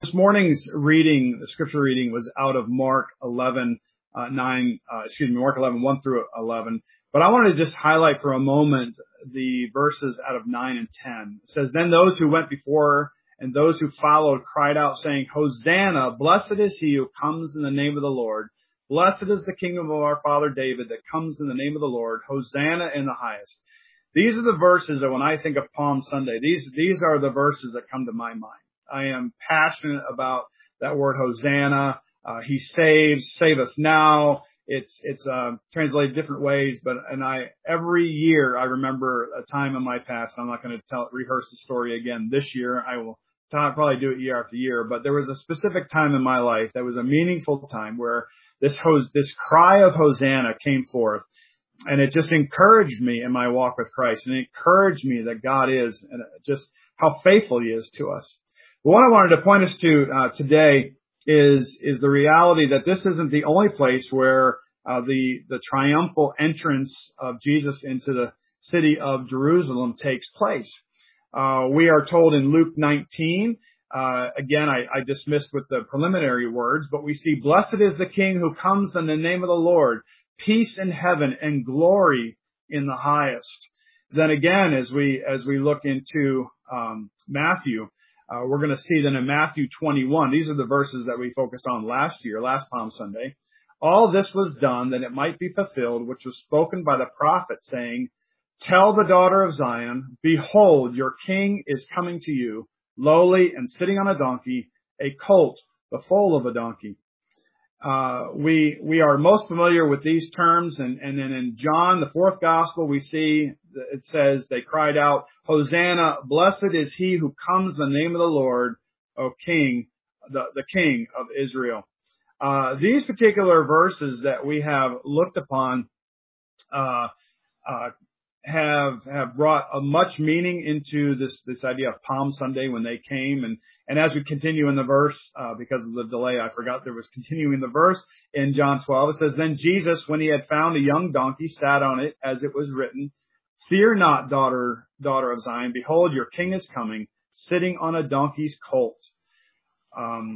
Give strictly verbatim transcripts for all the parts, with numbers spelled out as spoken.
This morning's reading, the scripture reading, was out of Mark eleven, uh, nine, uh, excuse me, Mark eleven, one through eleven. But I wanted to just highlight for a moment the verses out of nine and ten. It says, "Then those who went before and those who followed cried out, saying, Hosanna, blessed is he who comes in the name of the Lord. Blessed is the kingdom of our father David that comes in the name of the Lord. Hosanna in the highest." These are the verses that when I think of Palm Sunday, these, these are the verses that come to my mind. I am passionate about that word Hosanna. Uh, he saves, save us now. It's, it's, uh, translated different ways, but, and I, every year I remember a time in my past. I'm not going to tell, rehearse the story again this year. I will t- probably do it year after year, but there was a specific time in my life that was a meaningful time where this hos, this cry of Hosanna came forth. And it just encouraged me in my walk with Christ, and it encouraged me that God is, and just how faithful he is to us. But what I wanted to point us to uh, today is is the reality that this isn't the only place where uh, the the triumphal entrance of Jesus into the city of Jerusalem takes place. Uh, we are told in Luke nineteen, uh, again, I, I dismissed with the preliminary words, but we see, "Blessed is the King who comes in the name of the Lord, peace in heaven and glory in the highest." Then again, as we as we look into um, Matthew, Uh, we're going to see that in Matthew twenty-one, these are the verses that we focused on last year, last Palm Sunday. "All this was done that it might be fulfilled, which was spoken by the prophet, saying, Tell the daughter of Zion, behold, your king is coming to you, lowly and sitting on a donkey, a colt, the foal of a donkey." Uh, we, we are most familiar with these terms. And, and then in John, the fourth gospel, we see it says they cried out, "Hosanna, blessed is he who comes in the name of the Lord, O King, the, the King of Israel." Uh, these particular verses that we have looked upon, uh, uh, have have brought a much meaning into this this idea of Palm Sunday when they came. And and as we continue in the verse, uh, because of the delay, I forgot there was continuing the verse in John twelve. It says, "Then Jesus, when he had found a young donkey, sat on it, as it was written, Fear not, daughter daughter of Zion. Behold, your king is coming, sitting on a donkey's colt." Um,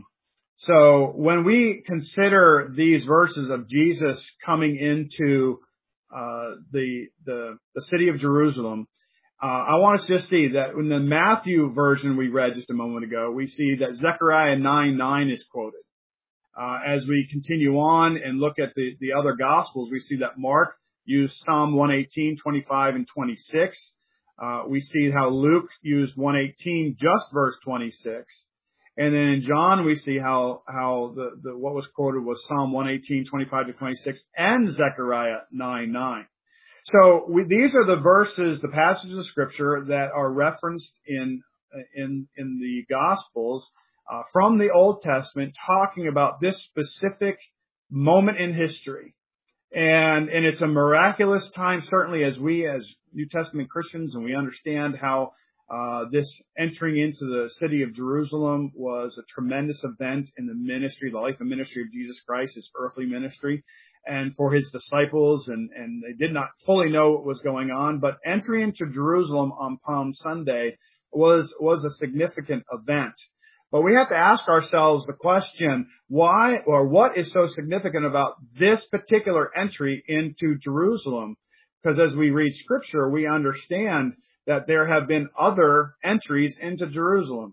so when we consider these verses of Jesus coming into Uh, the, the, the city of Jerusalem, uh, I want us to just see that in the Matthew version we read just a moment ago, we see that Zechariah nine nine is quoted. Uh, as we continue on and look at the, the other gospels, we see that Mark used Psalm one eighteen, twenty-five and twenty-six. Uh, we see how Luke used one eighteen, just verse twenty-six. And then in John, we see how, how the, the, what was quoted was Psalm one eighteen, twenty-five to twenty-six and Zechariah nine nine. So we, these are the verses, the passages of scripture that are referenced in, in, in the gospels, uh, from the Old Testament, talking about this specific moment in history. And, and it's a miraculous time, certainly, as we, as New Testament Christians, and we understand how Uh, this entering into the city of Jerusalem was a tremendous event in the ministry, the life and ministry of Jesus Christ, his earthly ministry, and for his disciples, and, and they did not fully know what was going on, but entering into Jerusalem on Palm Sunday was, was a significant event. But we have to ask ourselves the question, why or what is so significant about this particular entry into Jerusalem? Because as we read scripture, we understand that there have been other entries into Jerusalem.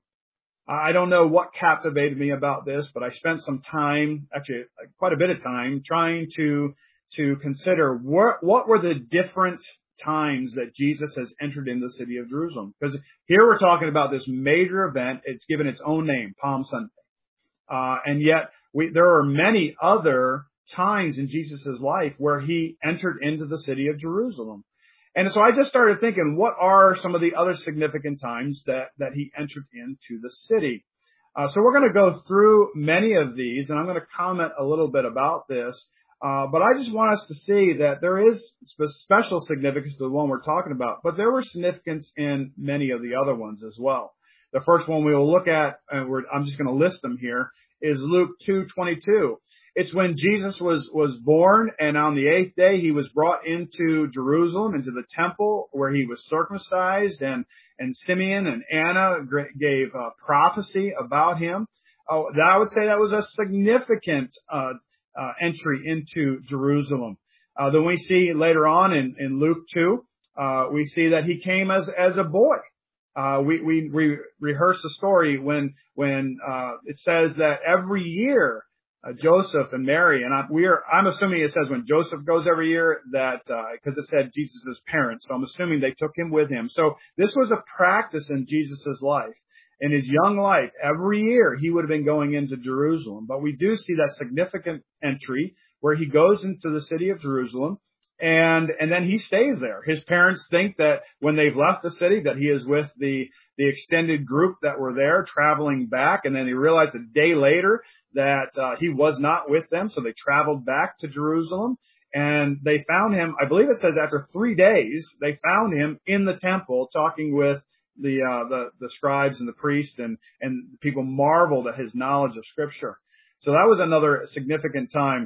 I don't know what captivated me about this, but I spent some time, actually quite a bit of time, trying to to consider what, what were the different times that Jesus has entered in the city of Jerusalem. Because here we're talking about this major event. It's given its own name, Palm Sunday. Uh, and yet we, there are many other times in Jesus' life where he entered into the city of Jerusalem. And so I just started thinking, what are some of the other significant times that, that he entered into the city? Uh, so we're going to go through many of these, and I'm going to comment a little bit about this. Uh, but I just want us to see that there is special significance to the one we're talking about, but there was significance in many of the other ones as well. The first one we will look at, and we're, I'm just going to list them here, is Luke two twenty-two. It's when Jesus was, was born, and on the eighth day he was brought into Jerusalem, into the temple where he was circumcised, and, and Simeon and Anna gave uh, prophecy about him. Oh, that, I would say that was a significant uh, uh, entry into Jerusalem. Uh, then we see later on in, in Luke two, uh, we see that he came as as a boy. Uh, we we we rehearse the story when when uh, it says that every year uh, Joseph and Mary, and I, we are I'm assuming it says when Joseph goes every year that because uh, it said Jesus' parents, so I'm assuming they took him with him. So this was a practice in Jesus' life. In his young life, every year he would have been going into Jerusalem. But we do see that significant entry where he goes into the city of Jerusalem, and and then he stays there. His parents think that when they've left the city that he is with the the extended group that were there traveling back, and then they realized a day later that uh, he was not with them, so they traveled back to Jerusalem. And they found him, I believe it says after three days, they found him in the temple talking with the uh, the the scribes and the priests, and and people marveled at his knowledge of Scripture. So that was another significant time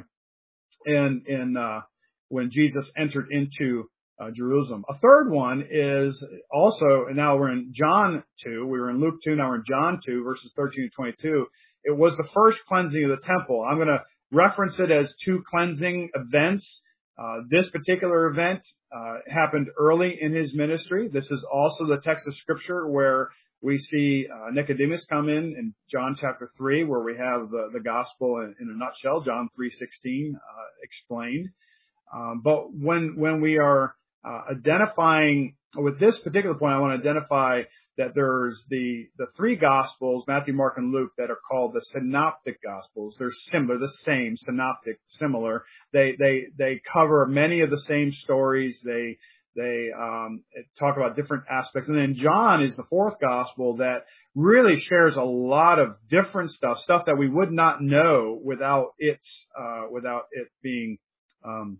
in in uh, when Jesus entered into uh, Jerusalem. A third one is also, and now we're in John two. We were in Luke two. Now we're in John two, verses thirteen to twenty-two. It was the first cleansing of the temple. I'm going to reference it as two cleansing events. Uh, this particular event uh, happened early in his ministry. This is also the text of Scripture where we see uh, Nicodemus come in in John chapter three, where we have the, the gospel in, in a nutshell, John three sixteen uh, explained. Um, but when when we are uh, identifying with this particular point, I want to identify that there's the the three gospels, Matthew, Mark, and Luke, that are called the synoptic gospels. They're similar, the same, synoptic, similar. They they they cover many of the same stories. They they um, talk about different aspects. And then John is the fourth gospel that really shares a lot of different stuff, stuff that we would not know without its uh, without it being um,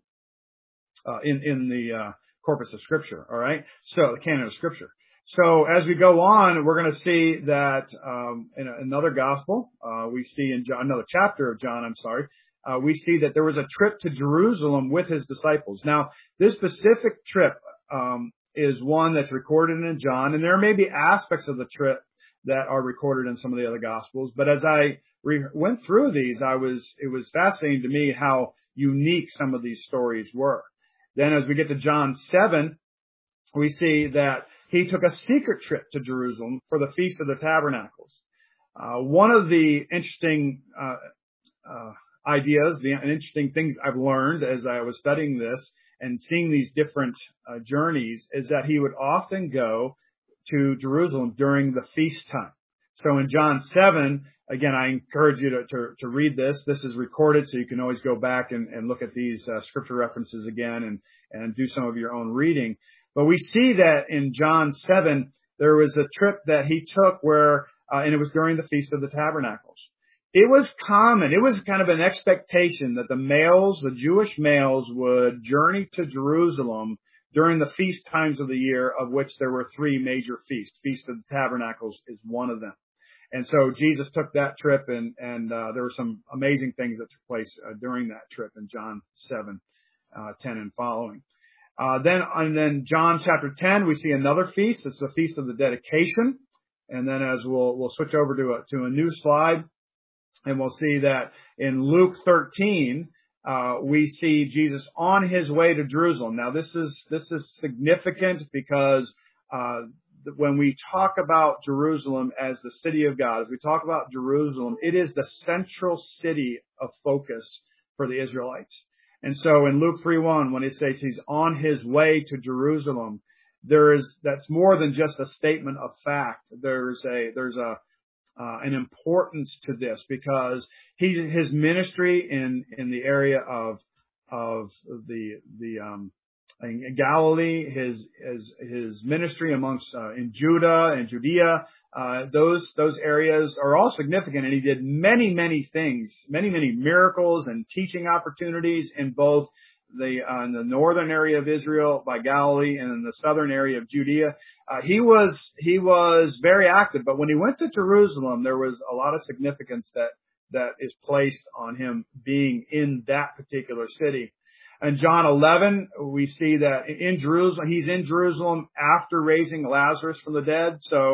uh, in in the uh, corpus of Scripture. All right, so the canon of Scripture. So as we go on, we're going to see that um, in another gospel, uh, we see in John, another chapter of John, I'm sorry, uh, we see that there was a trip to Jerusalem with his disciples. Now, this specific trip um, is one that's recorded in John, and there may be aspects of the trip that are recorded in some of the other gospels. But as I re- went through these, I was it was fascinating to me how unique some of these stories were. Then as we get to John seven, we see that he took a secret trip to Jerusalem for the Feast of the Tabernacles. Uh, one of the interesting uh, uh, ideas, the interesting things I've learned as I was studying this and seeing these different uh, journeys is that he would often go to Jerusalem during the feast time. So in John seven, again, I encourage you to, to, to read this. This is recorded, so you can always go back and, and look at these uh, scripture references again and, and do some of your own reading. But we see that in John seven, there was a trip that he took where, uh, and it was during the Feast of the Tabernacles. It was common. It was kind of an expectation that the males, the Jewish males, would journey to Jerusalem during the feast times of the year, of which there were three major feasts. Feast of the Tabernacles is one of them. And so Jesus took that trip, and, and uh, there were some amazing things that took place uh, during that trip in John seven, uh, ten and following. Uh, then, and then John chapter ten, we see another feast. It's the Feast of the Dedication. And then as we'll, we'll switch over to a, to a new slide, and we'll see that in Luke thirteen, uh, we see Jesus on his way to Jerusalem. Now this is, this is significant because, uh, when we talk about Jerusalem as the city of God, as we talk about Jerusalem, it is the central city of focus for the Israelites. And so in Luke three one, when it says he's on his way to Jerusalem, there is, that's more than just a statement of fact. There's a, there's a, uh, an importance to this because he, his ministry in, in the area of, of the, the, um, in Galilee, his his his ministry amongst uh, in Judah and Judea, uh, those those areas are all significant, and he did many many things, many many miracles and teaching opportunities in both the uh, in the northern area of Israel by Galilee and in the southern area of Judea. Uh, he was he was very active, but when he went to Jerusalem, there was a lot of significance that that is placed on him being in that particular city. In John eleven, we see that in Jerusalem, he's in Jerusalem after raising Lazarus from the dead. So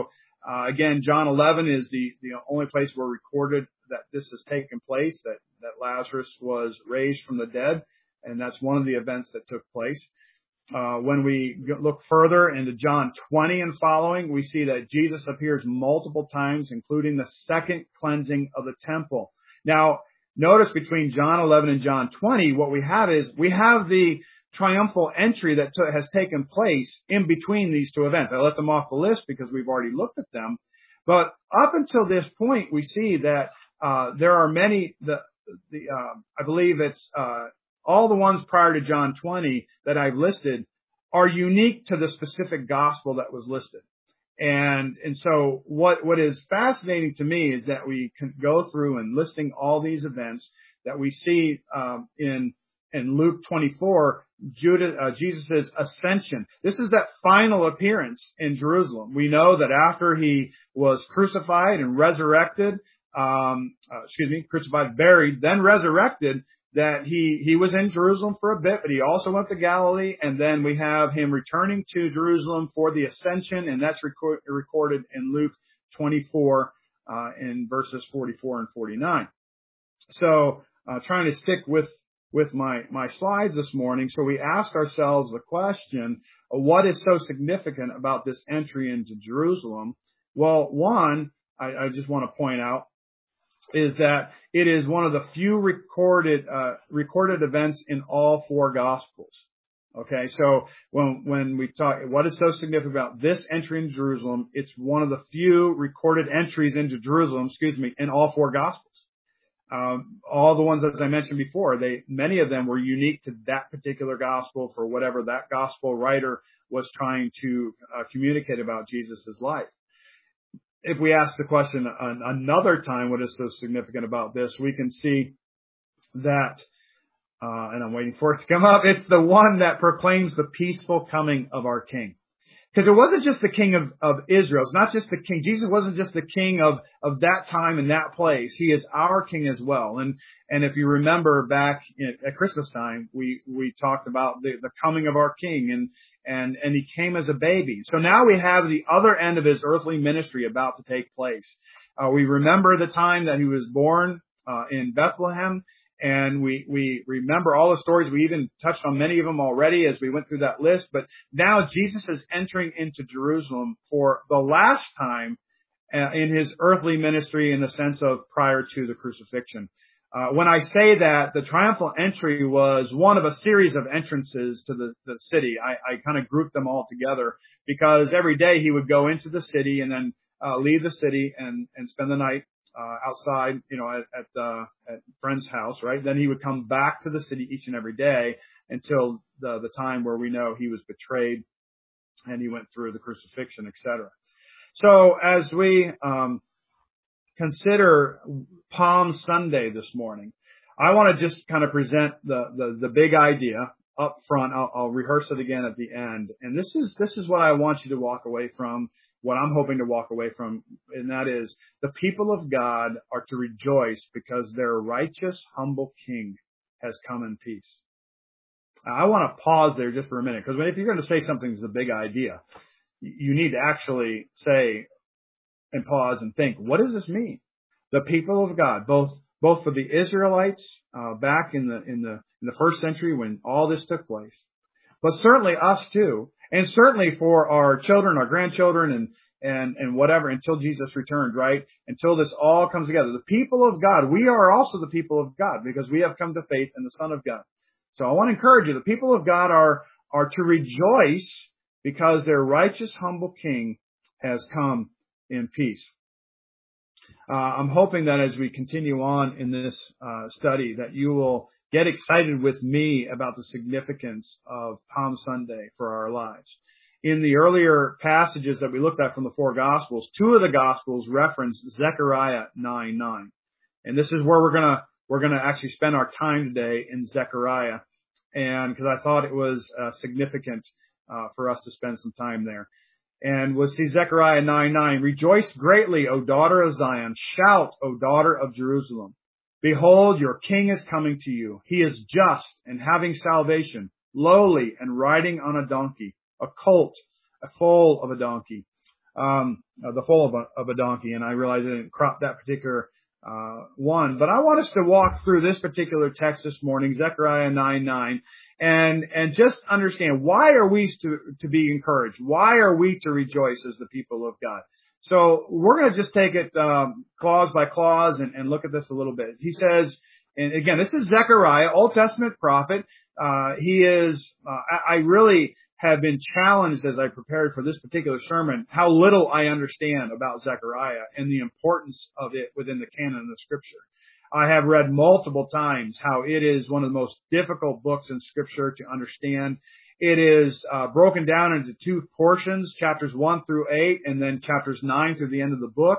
Uh, again, John eleven is the, the only place where recorded that this has taken place, that, that Lazarus was raised from the dead, and that's one of the events that took place. Uh, when we look further into John twenty and following, we see that Jesus appears multiple times, including the second cleansing of the temple. Now, notice between John eleven and John twenty, what we have is we have the triumphal entry that t- has taken place in between these two events. I let them off the list because we've already looked at them. But up until this point, we see that uh, there are many, the, the uh, I believe it's uh, all the ones prior to John twenty that I've listed are unique to the specific gospel that was listed. And and so what what is fascinating to me is that we can go through and listing all these events that we see um, in in Luke twenty-four, Judas, uh, Jesus' ascension. This is that final appearance in Jerusalem. We know that after he was crucified and resurrected, um, uh, excuse me, crucified, buried, then resurrected, that he, he was in Jerusalem for a bit, but he also went to Galilee, and then we have him returning to Jerusalem for the ascension, and that's record, recorded in Luke twenty-four, uh, in verses forty-four and forty-nine. So, uh, trying to stick with with my, my slides this morning. So we asked ourselves the question, what is so significant about this entry into Jerusalem? Well, one, I, I just want to point out, is that it is one of the few recorded, uh, recorded events in all four Gospels. Okay, so when, when we talk, what is so significant about this entry into Jerusalem, it's one of the few recorded entries into Jerusalem, excuse me, in all four Gospels. Um, all the ones, as I mentioned before, they, many of them were unique to that particular gospel for whatever that gospel writer was trying to uh, communicate about Jesus' life. If we ask the question an, another time, what is so significant about this, we can see that, uh, and I'm waiting for it to come up, it's the one that proclaims the peaceful coming of our King. Because it wasn't just the king of, of Israel. It's not just the king. Jesus wasn't just the king of, of that time and that place. He is our king as well. And, and if you remember back in, at Christmas time, we, we talked about the, the coming of our king, and, and, and he came as a baby. So now we have the other end of his earthly ministry about to take place. Uh, we remember the time that he was born, uh, in Bethlehem. And we, we remember all the stories. We even touched on many of them already as we went through that list. But now Jesus is entering into Jerusalem for the last time uh, in his earthly ministry, in the sense of prior to the crucifixion. Uh, when I say that, the triumphal entry was one of a series of entrances to the, the city. I, I kind of grouped them all together because every day he would go into the city and then uh, leave the city and, and spend the night Uh, outside, you know, at, at, uh, at friend's house, right? Then he would come back to the city each and every day until the, the time where we know he was betrayed and he went through the crucifixion, et cetera. So as we, um, consider Palm Sunday this morning, I want to just kind of present the, the, the big idea up front. I'll, I'll rehearse it again at the end. And this is, this is what I want you to walk away from, what I'm hoping to walk away from, and that is the people of God are to rejoice because their righteous, humble King has come in peace. I want to pause there just for a minute, because if you're going to say something's a big idea, you need to actually say and pause and think, what does this mean? The people of God, both both for the Israelites uh, back in the in the in the first century when all this took place, but certainly us too. And certainly for our children, our grandchildren, and, and, and whatever, until Jesus returns, right? Until this all comes together. The people of God, we are also the people of God because we have come to faith in the Son of God. So I want to encourage you, the people of God are, are to rejoice because their righteous, humble King has come in peace. Uh, I'm hoping that as we continue on in this uh, study that you will get excited with me about the significance of Palm Sunday for our lives. In the earlier passages that we looked at from the four Gospels, two of the Gospels reference Zechariah nine nine. And this is where we're going to, we're going to actually spend our time today in Zechariah. And because I thought it was uh, significant uh, for us to spend some time there. And we'll see Zechariah nine nine. Rejoice greatly, O daughter of Zion. Shout, O daughter of Jerusalem. Behold, your king is coming to you. He is just and having salvation, lowly and riding on a donkey, a colt, a foal of a donkey. um, uh, the foal of a, of a donkey, and I realized I didn't crop that particular uh, one. But I want us to walk through this particular text this morning, Zechariah nine nine, and and just understand, why are we to to be encouraged? Why are we to rejoice as the people of God? So we're going to just take it um, clause by clause and, and look at this a little bit. He says, and again, this is Zechariah, Old Testament prophet. Uh, he is, uh, I, I really have been challenged as I prepared for this particular sermon, how little I understand about Zechariah and the importance of it within the canon of Scripture. I have read multiple times how it is one of the most difficult books in Scripture to understand. It is uh, broken down into two portions, chapters one through eight, and then chapters nine through the end of the book.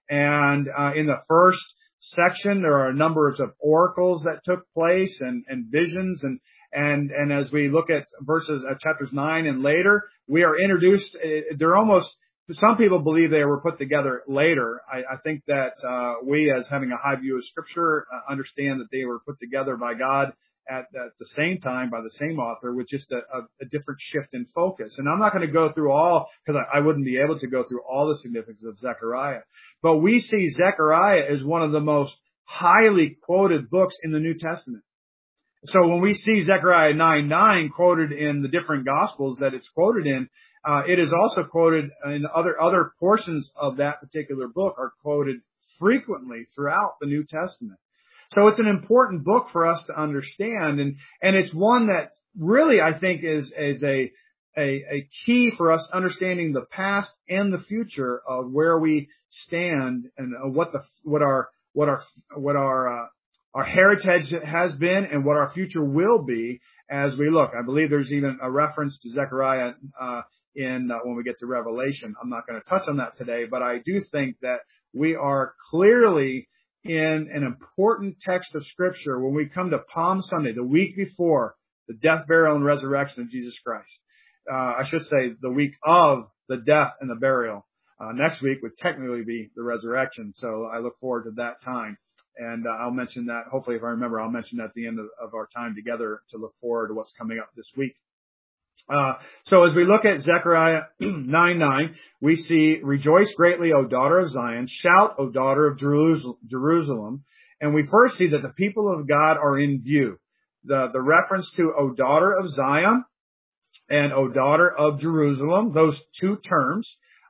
And uh, in the first section, there are a number of oracles that took place and, and visions. And, and, and as we look at verses, uh, chapters nine and later, we are introduced, uh, they're almost, some people believe they were put together later. I, I think that uh, we, as having a high view of Scripture, uh, understand that they were put together by God at, at the same time by the same author, with just a, a, a different shift in focus. And I'm not going to go through all, because I, I wouldn't be able to go through all the significance of Zechariah. But we see Zechariah as one of the most highly quoted books in the New Testament. So when we see Zechariah nine nine quoted in the different Gospels that it's quoted in, uh, it is also quoted in other other portions of that particular book are quoted frequently throughout the New Testament. So it's an important book for us to understand, and, and it's one that really, I think, is, is a, a, a key for us understanding the past and the future of where we stand and what the, what our, what our, what our, uh, our heritage has been and what our future will be as we look. I believe there's even a reference to Zechariah, uh, in, uh, when we get to Revelation. I'm not going to touch on that today, but I do think that we are clearly in an important text of Scripture when we come to Palm Sunday, the week before the death, burial, and resurrection of Jesus Christ. Uh, I should say the week of the death and the burial. Uh, next week would technically be the resurrection. So I look forward to that time. And uh, I'll mention that, hopefully if I remember, I'll mention that at the end of, of our time together to look forward to what's coming up this week. Uh, so as we look at Zechariah nine nine, we see, rejoice greatly, O daughter of Zion, shout, O daughter of Jerusalem. And we first see that the people of God are in view. The, the reference to O daughter of Zion and O daughter of Jerusalem, those two terms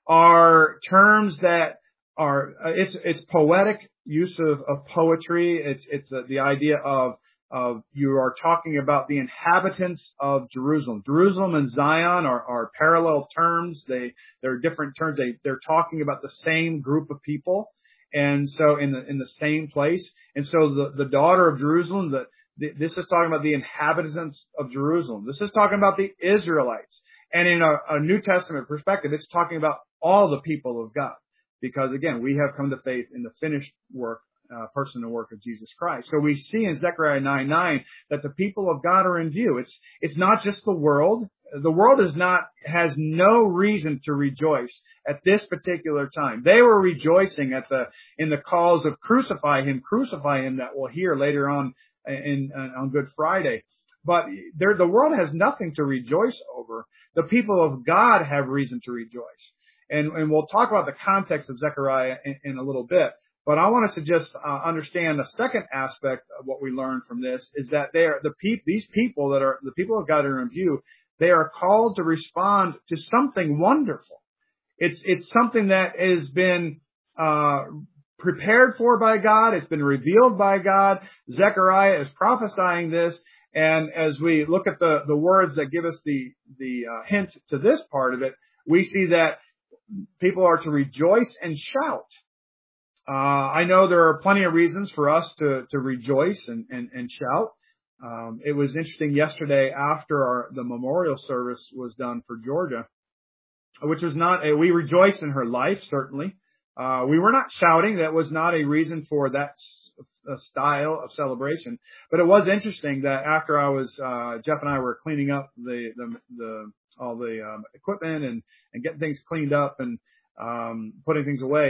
are terms that are, it's, it's poetic use of, of poetry. It's, it's the, the idea of Of you are talking about the inhabitants of Jerusalem. Jerusalem and Zion are, are parallel terms. They they're different terms. They they're talking about the same group of people, and so in the in the same place. And so the the daughter of Jerusalem. The, the this is talking about the inhabitants of Jerusalem. This is talking about the Israelites. And in a, a New Testament perspective, it's talking about all the people of God, because again, we have come to faith in the finished work. Uh, person and work of Jesus Christ. So we see in Zechariah nine nine that the people of God are in view. It's it's not just the world. The world is not has no reason to rejoice at this particular time. They were rejoicing at the in the calls of crucify him, crucify him, that we'll hear later on in, in on Good Friday. But there, the world has nothing to rejoice over. The people of God have reason to rejoice, and and we'll talk about the context of Zechariah in, in a little bit. But I want us to just uh, understand the second aspect of what we learn from this is that they are the pe- these people that are the people of God that are in view. They are called to respond to something wonderful. It's it's something that has been uh, prepared for by God. It's been revealed by God. Zechariah is prophesying this, and as we look at the the words that give us the the uh, hint to this part of it, we see that people are to rejoice and shout. Uh, I know there are plenty of reasons for us to, to rejoice and, and, and shout. Um, it was interesting yesterday after our, the memorial service was done for Georgia, which was not a, we rejoiced in her life, certainly. Uh, we were not shouting. That was not a reason for that s- style of celebration. But it was interesting that after I was, uh, Jeff and I were cleaning up the, the, the, all the, um, equipment and, and getting things cleaned up and, um, putting things away.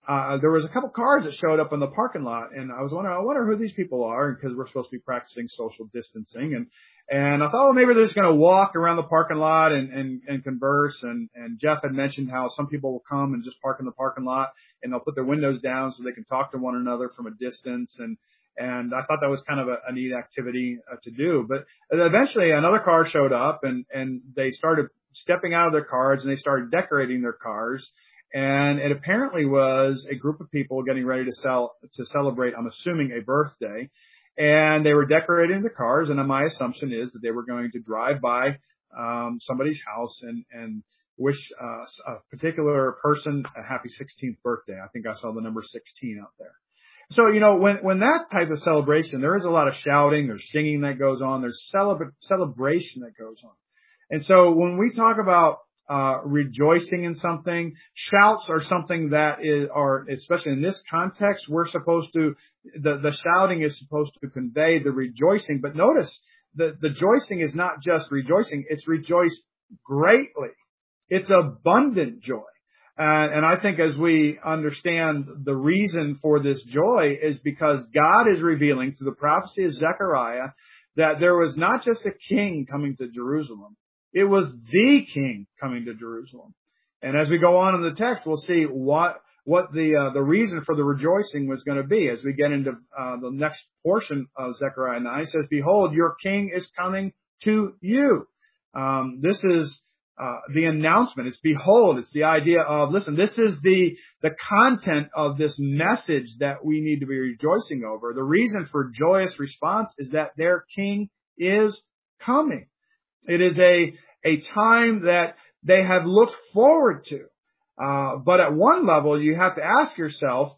uh, there was a couple cars that showed up in the parking lot, and I was wondering, I wonder who these people are, because we're supposed to be practicing social distancing, and and I thought, well, maybe they're just going to walk around the parking lot and and, and converse. And and Jeff had mentioned how some people will come and just park in the parking lot, and they'll put their windows down so they can talk to one another from a distance. And and I thought that was kind of a, a neat activity uh, to do. But eventually, another car showed up, and and they started stepping out of their cars, and they started decorating their cars. And it apparently was a group of people getting ready to sell, to celebrate, I'm assuming, a birthday. And they were decorating the cars. And my assumption is that they were going to drive by, um, somebody's house and, and wish, uh, a particular person a happy sixteenth birthday. I think I saw the number sixteen out there. So, you know, when, when that type of celebration, there is a lot of shouting, there's singing that goes on, there's celebra- celebration that goes on. And so when we talk about Uh, rejoicing in something, shouts are something that is, are, especially in this context, we're supposed to, the, the shouting is supposed to convey the rejoicing. But notice the, the joicing is not just rejoicing, it's rejoice greatly. It's abundant joy. Uh, and I think as we understand the reason for this joy is because God is revealing through the prophecy of Zechariah that there was not just a king coming to Jerusalem. It was the king coming to Jerusalem. And as we go on in the text, we'll see what what the uh, the reason for the rejoicing was going to be as we get into uh, the next portion of Zechariah nine. It says, "Behold, your king is coming to you." Um, this is uh, the announcement. It's behold. It's the idea of, listen, this is the the content of this message that we need to be rejoicing over. The reason for joyous response is that their king is coming. It is a, a time that they have looked forward to. Uh, but at one level, you have to ask yourself,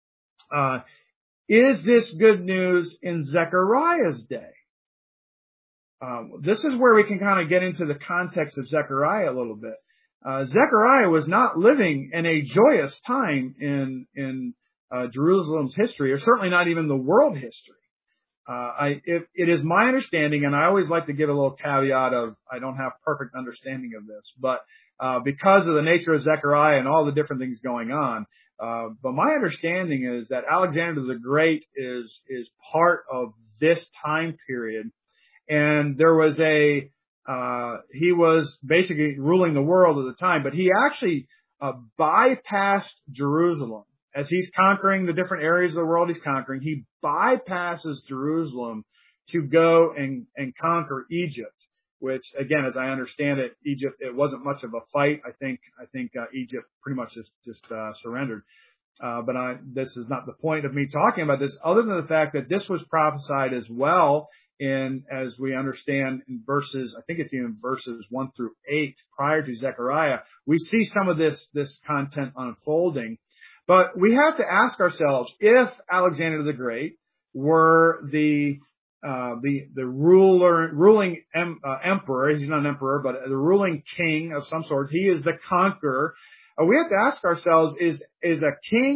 uh, is this good news in Zechariah's day? Um, this is where we can kind of get into the context of Zechariah a little bit. Uh, Zechariah was not living in a joyous time in, in, uh, Jerusalem's history, or certainly not even the world history. Uh, I, it, it is my understanding, and I always like to give a little caveat of I don't have perfect understanding of this, but uh, because of the nature of Zechariah and all the different things going on, uh, but my understanding is that Alexander the Great is is part of this time period, and there was a uh, he was basically ruling the world at the time, but he actually uh, bypassed Jerusalem. As he's conquering the different areas of the world he's conquering, he bypasses Jerusalem to go and, and conquer Egypt, which, again, as I understand it, Egypt, it wasn't much of a fight. I think, I think, uh, Egypt pretty much just, just, uh, surrendered. Uh, but I, this is not the point of me talking about this, other than the fact that this was prophesied as well in, as we understand in verses, I think it's even verses one through eight prior to Zechariah. We see some of this, this content unfolding. But we have to ask ourselves, if Alexander the Great were the uh, the the ruler, ruling em, uh, emperor, he's not an emperor, but the ruling king of some sort, he is the conqueror. Uh, we have to ask ourselves: is is a king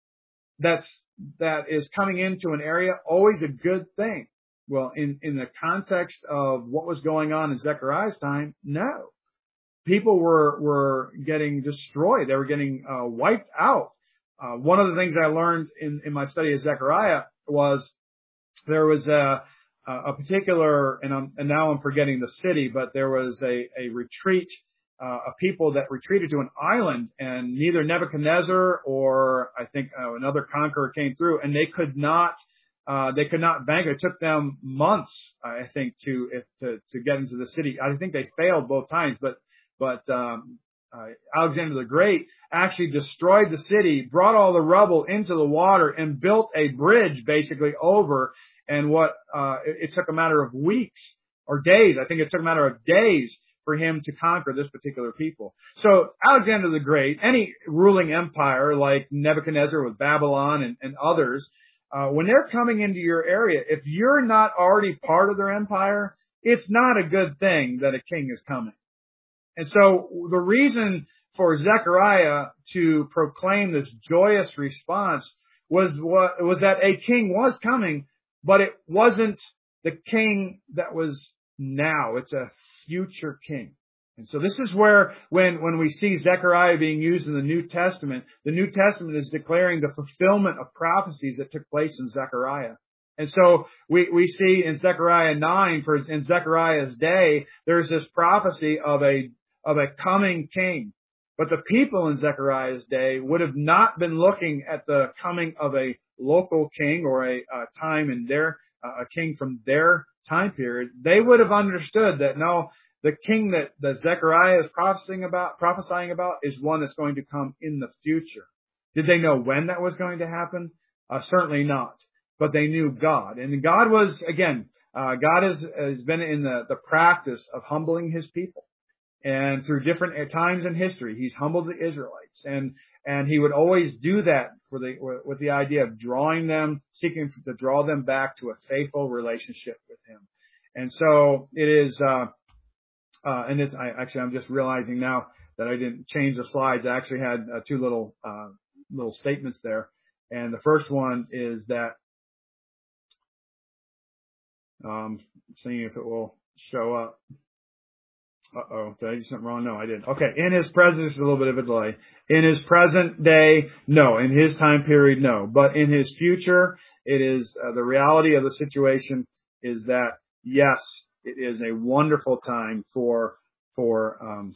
that's that is coming into an area always a good thing? Well, in in the context of what was going on in Zechariah's time, no. People were were getting destroyed; they were getting uh, wiped out. Uh, one of the things I learned in, in my study of Zechariah was there was a, a particular, and, I'm, and now I'm forgetting the city, but there was a, a retreat, uh, of people that retreated to an island, and neither Nebuchadnezzar or I think uh, another conqueror came through, and they could not, uh, they could not bank. It took them months, I think, to if to to get into the city. I think they failed both times, but but. Um, Uh, Alexander the Great actually destroyed the city, brought all the rubble into the water, and built a bridge basically over. And what uh, it, it took a matter of weeks or days. I think it took a matter of days for him to conquer this particular people. So Alexander the Great, any ruling empire like Nebuchadnezzar with Babylon and, and others, uh, when they're coming into your area, if you're not already part of their empire, it's not a good thing that a king is coming. And so the reason for Zechariah to proclaim this joyous response was what was that a king was coming, but it wasn't the king that was now. It's a future king. And so this is where, when, when we see Zechariah being used in the New Testament, the New Testament is declaring the fulfillment of prophecies that took place in Zechariah. And so we, we see in Zechariah nine, for in Zechariah's day, there's this prophecy of a, of a coming king. But the people in Zechariah's day would have not been looking at the coming of a local king or a, a time in their, uh, a king from their time period. They would have understood that no, the king that, that Zechariah is prophesying about, prophesying about is one that's going to come in the future. Did they know when that was going to happen? Uh, certainly not. But they knew God. And God was, again, uh, God has, has been in the, the practice of humbling His people. And through different times in history, He's humbled the Israelites. And, and He would always do that for the, with the idea of drawing them, seeking to draw them back to a faithful relationship with Him. And so it is, uh, Uh, and it's, I actually, I'm just realizing now that I didn't change the slides. I actually had uh, two little, uh, little statements there. And the first one is that, um, seeing if it will show up. Uh-oh, did I do something wrong? No, I didn't. Okay, in His present, there's a little bit of a delay. In His present day, no. In His time period, no. But in His future, it is, uh, the reality of the situation is that, yes, it is a wonderful time for, for, um,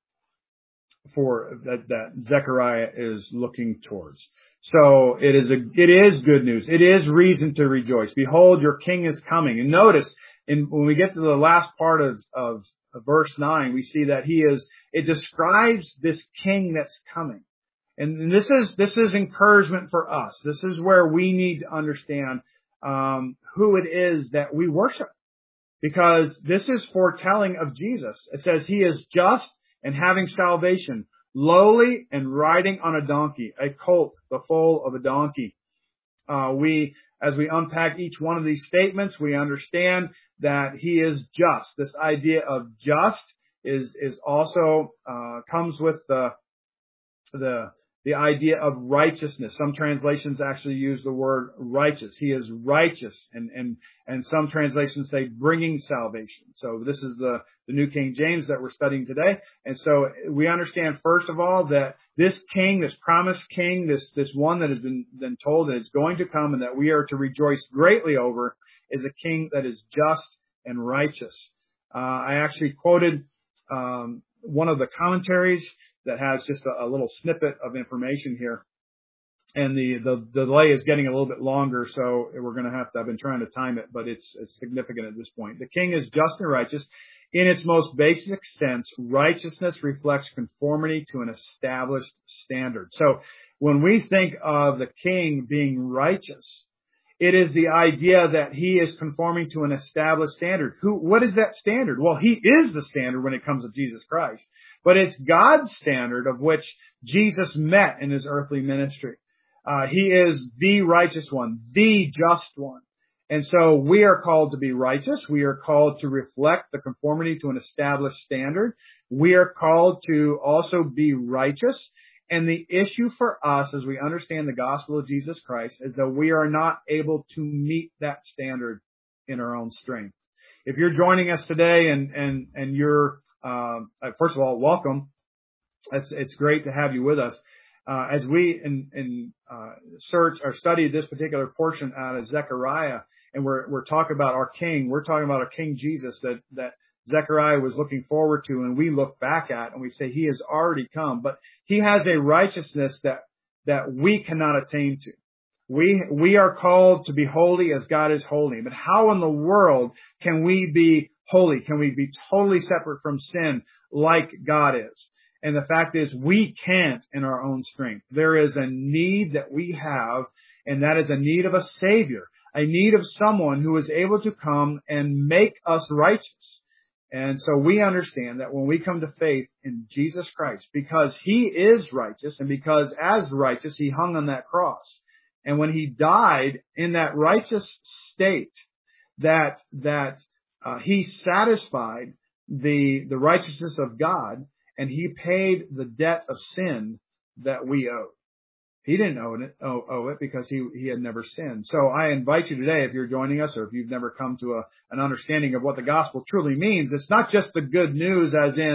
for that, that Zechariah is looking towards. So it is a, it is good news. It is reason to rejoice. Behold, your king is coming. And notice, in, when we get to the last part of, of, of verse nine, we see that he is, it describes this king that's coming. And this is, this is encouragement for us. This is where we need to understand, um, who it is that we worship. Because this is foretelling of Jesus. It says He is just and having salvation, lowly and riding on a donkey, a colt, the foal of a donkey. Uh, we, as we unpack each one of these statements, we understand that He is just. This idea of just is, is also, uh, comes with the, the, the idea of righteousness. Some translations actually use the word righteous. He is righteous, and and and some translations say bringing salvation. So this is the the New King James that we're studying today. And so we understand first of all that this king, this promised king, this this one that has been been told that is going to come and that we are to rejoice greatly over, is a king that is just and righteous. Uh, I actually quoted um, one of the commentaries that has just a, a little snippet of information here. And the, the, the delay is getting a little bit longer, so we're going to have to, I've been trying to time it, but it's, it's significant at this point. The king is just and righteous. In its most basic sense, righteousness reflects conformity to an established standard. So when we think of the king being righteous, it is the idea that he is conforming to an established standard. Who, what is that standard? Well, he is the standard when it comes to Jesus Christ. But it's God's standard of which Jesus met in His earthly ministry. Uh, he is the righteous one, the just one. And so we are called to be righteous. We are called to reflect the conformity to an established standard. We are called to also be righteous. And the issue for us as we understand the gospel of Jesus Christ is that we are not able to meet that standard in our own strength. If you're joining us today and, and, and you're, uh, first of all, welcome. It's, it's great to have you with us. Uh, as we in, in, uh, search or study this particular portion out of Zechariah, and we're, we're talking about our King, we're talking about our King Jesus that, that Zechariah was looking forward to, and we look back at and we say He has already come, but He has a righteousness that, that we cannot attain to. We, we are called to be holy as God is holy, but how in the world can we be holy? Can we be totally separate from sin like God is? And the fact is, we can't in our own strength. There is a need that we have, and that is a need of a Savior, a need of someone who is able to come and make us righteous. And so we understand that when we come to faith in Jesus Christ, because He is righteous, and because as righteous, He hung on that cross. And when He died in that righteous state, that, that, uh, He satisfied the, the righteousness of God, and He paid the debt of sin that we owed. He didn't owe it, owe, owe it because he, he had never sinned. So I invite you today, if you're joining us or if you've never come to a, an understanding of what the gospel truly means, it's not just the good news as in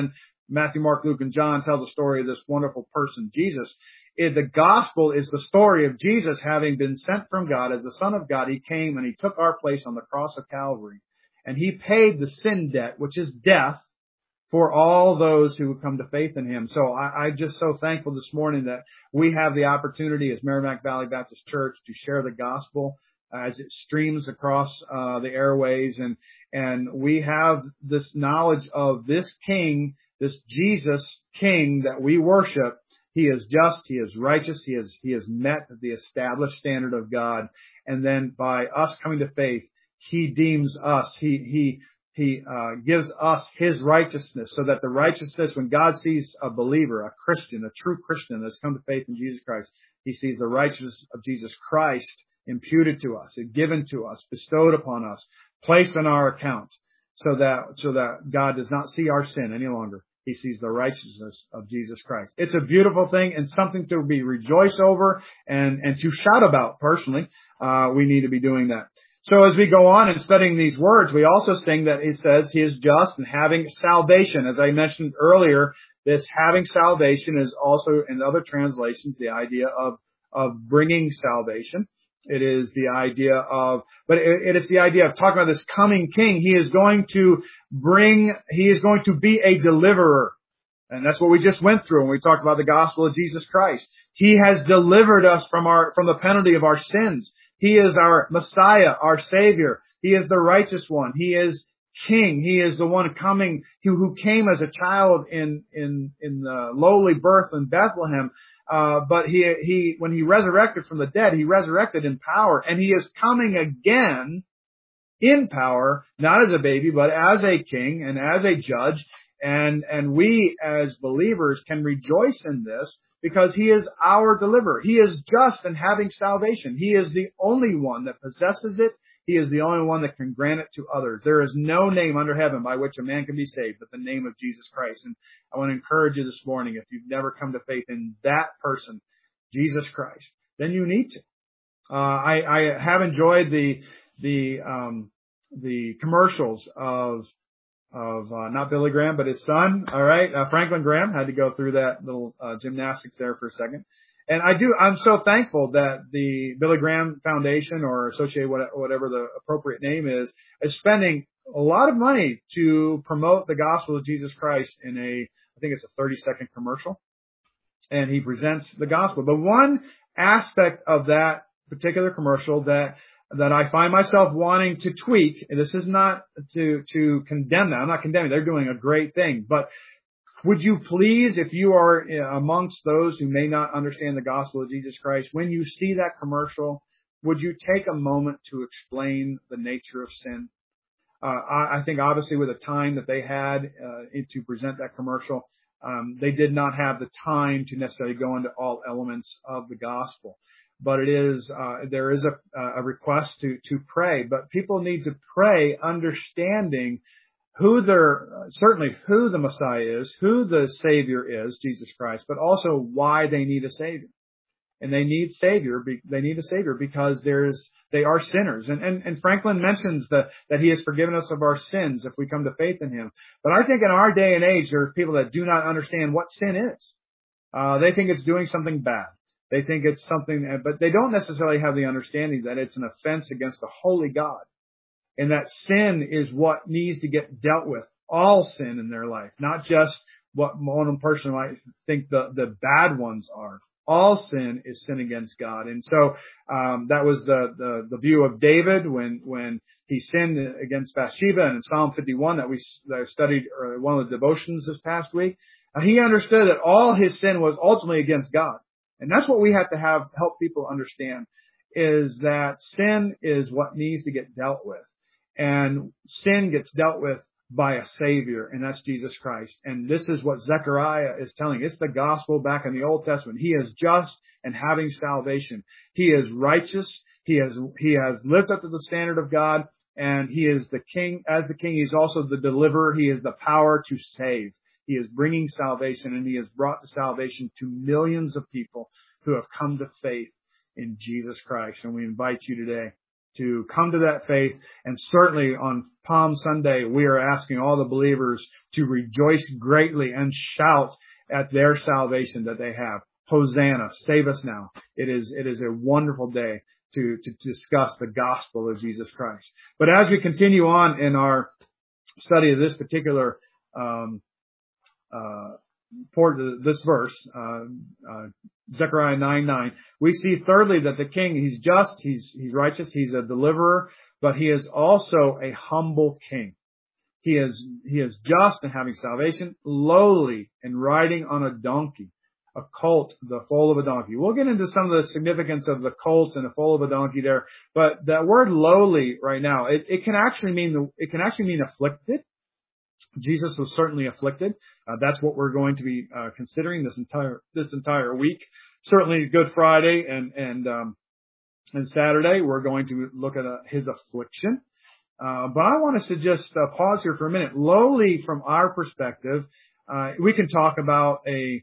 Matthew, Mark, Luke, and John tell the story of this wonderful person, Jesus. It, the gospel is the story of Jesus having been sent from God as the Son of God. He came and he took our place on the cross of Calvary. And he paid the sin debt, which is death, for all those who would come to faith in him. So I, I'm just so thankful this morning that we have the opportunity as Merrimack Valley Baptist Church to share the gospel as it streams across uh, the airways. And, and we have this knowledge of this King, this Jesus King that we worship. He is just, he is righteous, he has, he has met the established standard of God. And then by us coming to faith, he deems us, he, he, He uh, gives us his righteousness, so that the righteousness, when God sees a believer, a Christian, a true Christian that's come to faith in Jesus Christ, he sees the righteousness of Jesus Christ imputed to us, and given to us, bestowed upon us, placed on our account, so that so that God does not see our sin any longer. He sees the righteousness of Jesus Christ. It's a beautiful thing and something to be rejoiced over and, and to shout about personally. Uh, we need to be doing that. So as we go on and studying these words, we also sing that it says he is just and having salvation. As I mentioned earlier, this having salvation is also in other translations the idea of, of bringing salvation. It is the idea of, but it, it is the idea of talking about this coming king. He is going to bring, he is going to be a deliverer. And that's what we just went through when we talked about the gospel of Jesus Christ. He has delivered us from our, from the penalty of our sins. He is our Messiah, our Savior. He is the righteous one. He is King. He is the one coming, who, who came as a child in, in, in the lowly birth in Bethlehem. Uh, but he, he, when he resurrected from the dead, he resurrected in power, and he is coming again in power, not as a baby, but as a king and as a judge. And, and we as believers can rejoice in this because he is our deliverer. He is just and having salvation. He is the only one that possesses it. He is the only one that can grant it to others. There is no name under heaven by which a man can be saved but the name of Jesus Christ. And I want to encourage you this morning, if you've never come to faith in that person, Jesus Christ, then you need to. Uh, I, I have enjoyed the, the, um, the commercials of of uh, not Billy Graham, but his son. All right, uh, Franklin Graham had to go through that little uh, gymnastics there for a second. And I do, I'm so thankful that the Billy Graham Foundation, or associated whatever the appropriate name is, is spending a lot of money to promote the gospel of Jesus Christ in a, I think it's a thirty second commercial. And he presents the gospel. The one aspect of that particular commercial that that I find myself wanting to tweak, and this is not to, to condemn them. I'm not condemning. They're doing a great thing. But would you please, if you are amongst those who may not understand the gospel of Jesus Christ, when you see that commercial, would you take a moment to explain the nature of sin? Uh, I, I think obviously with the time that they had uh, to present that commercial, um, they did not have the time to necessarily go into all elements of the gospel. But it is, uh, there is a, a request to, to pray, but people need to pray understanding who their, uh, certainly who the Messiah is, who the Savior is, Jesus Christ, but also why they need a Savior. And they need Savior, they need a Savior because there's, they are sinners. And, and, and Franklin mentions that, that he has forgiven us of our sins if we come to faith in him. But I think in our day and age, there are people that do not understand what sin is. Uh, they think it's doing something bad. They think it's something, but they don't necessarily have the understanding that it's an offense against a holy God. And that sin is what needs to get dealt with. All sin in their life, not just what one person might think the, the bad ones are. All sin is sin against God. And so, um, that was the, the, the view of David when, when he sinned against Bathsheba. And in Psalm fifty-one that we that I studied, or one of the devotions this past week, uh, he understood that all his sin was ultimately against God. And that's what we have to have, help people understand, is that sin is what needs to get dealt with. And sin gets dealt with by a Savior, and that's Jesus Christ. And this is what Zechariah is telling. It's the gospel back in the Old Testament. He is just and having salvation. He is righteous. He has, he has lived up to the standard of God, and he is the king. As the king, he's also the deliverer. He has the power to save. He is bringing salvation, and he has brought the salvation to millions of people who have come to faith in Jesus Christ. And we invite you today to come to that faith. And certainly on Palm Sunday, we are asking all the believers to rejoice greatly and shout at their salvation that they have. Hosanna, save us now. It is, it is a wonderful day to, to discuss the gospel of Jesus Christ. But as we continue on in our study of this particular, um, uh, port, this verse, uh, uh, Zechariah nine nine, we see thirdly that the king, he's just, he's, he's righteous, he's a deliverer, but he is also a humble king. He is, he is just in having salvation, lowly in riding on a donkey, a colt, the foal of a donkey. We'll get into some of the significance of the colt and the foal of a donkey there, but that word lowly right now, it, it can actually mean, the, it can actually mean afflicted. Jesus was certainly afflicted. Uh, that's what we're going to be uh, considering this entire this entire week. Certainly, Good Friday and and um, and Saturday, we're going to look at uh, his affliction. Uh, but I want us to just uh, pause here for a minute. Lowly, from our perspective, uh, we can talk about a